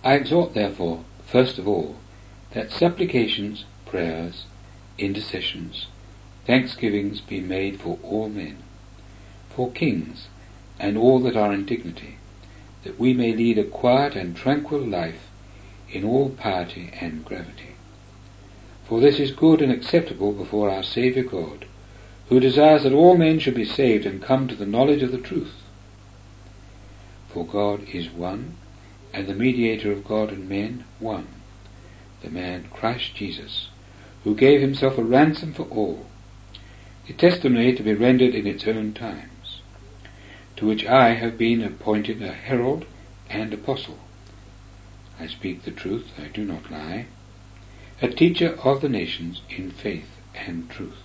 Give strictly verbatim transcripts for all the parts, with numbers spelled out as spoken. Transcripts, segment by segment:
I exhort therefore, first of all, that supplications, prayers, intercessions, thanksgivings be made for all men, for kings, and all that are in dignity, that we may lead a quiet and tranquil life in all piety and gravity. For this is good and acceptable before our Saviour God, who desires that all men should be saved and come to the knowledge of the truth. For God is one, and the mediator of God and men one, the man Christ Jesus, who gave himself a ransom for all, the testimony to be rendered in its own times, to which I have been appointed a herald and apostle. I speak the truth, I do not lie, a teacher of the nations in faith and truth.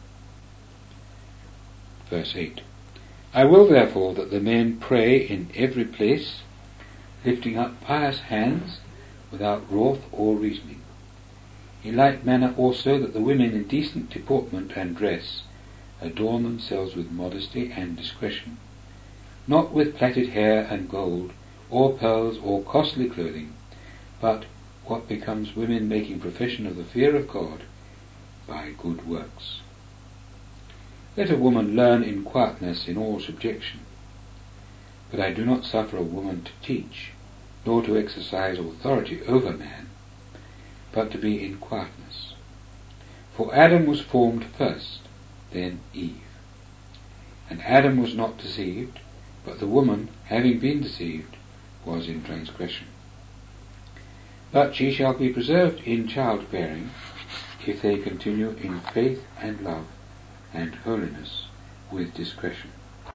Verse eight. I will therefore that the men pray in every place, lifting up pious hands, without wrath or reasoning. In like manner also that the women in decent deportment and dress adorn themselves with modesty and discretion, not with plaited hair and gold, or pearls, or costly clothing, but what becomes women making profession of the fear of God by good works. Let a woman learn in quietness in all subjection. But I do not suffer a woman to teach, nor to exercise authority over man, but to be in quietness. For Adam was formed first, then Eve. And Adam was not deceived, but the woman, having been deceived, was in transgression. But she shall be preserved in childbearing, if they continue in faith and love and holiness with discretion.